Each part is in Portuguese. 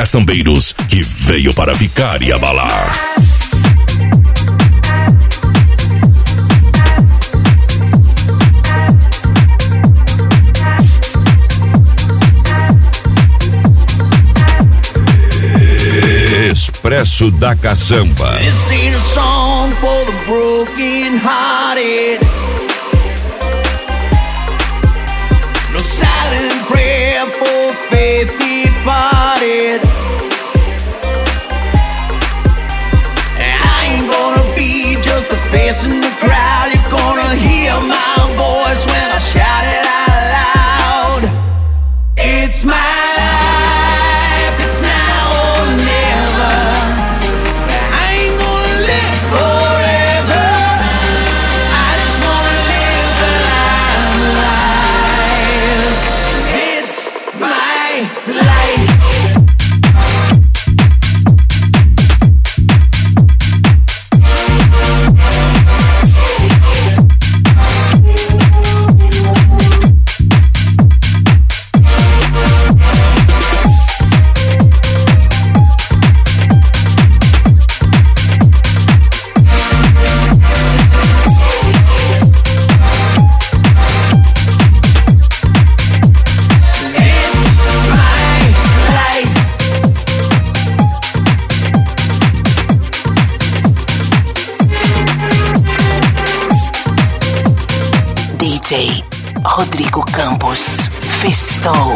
caçambeiros que veio para ficar e abalar. Expresso da Caçamba. This ain't a song for the broken hearted. No silent prayer for faith departed. I ain't gonna be just a face in the crowd. You're gonna hear my voice when I shout it out loud. It's my life, it's now or never. I ain't gonna live forever. I just wanna live when I'm alive. It's my life. DJ Rodrigo Campos Festou.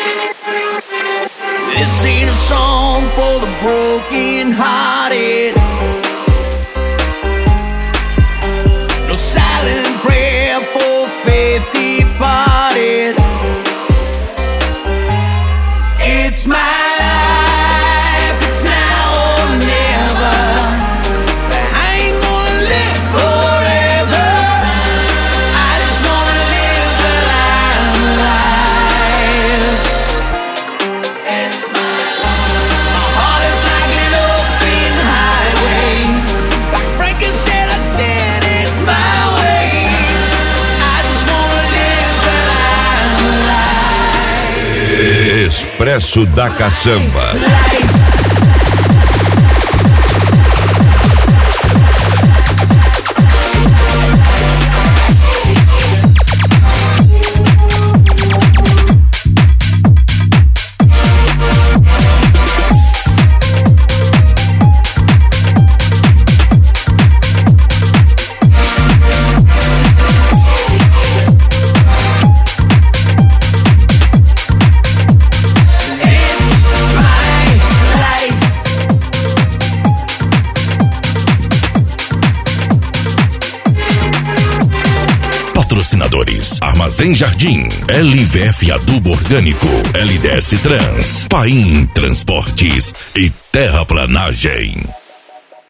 This ain't a song for the broken hearted. No silent prayer for faith departed. It's my life, it's now or never. I ain't gonna live forever. I just wanna live when I'm alive. It's my life. My heart is like an open highway. Like Franklin said, I did it my way. I just wanna live when I'm alive. Expresso da Caçamba. Patrocinadores: Armazém Jardim, LVF Adubo Orgânico, LDS Trans, Paim Transportes e Terraplanagem.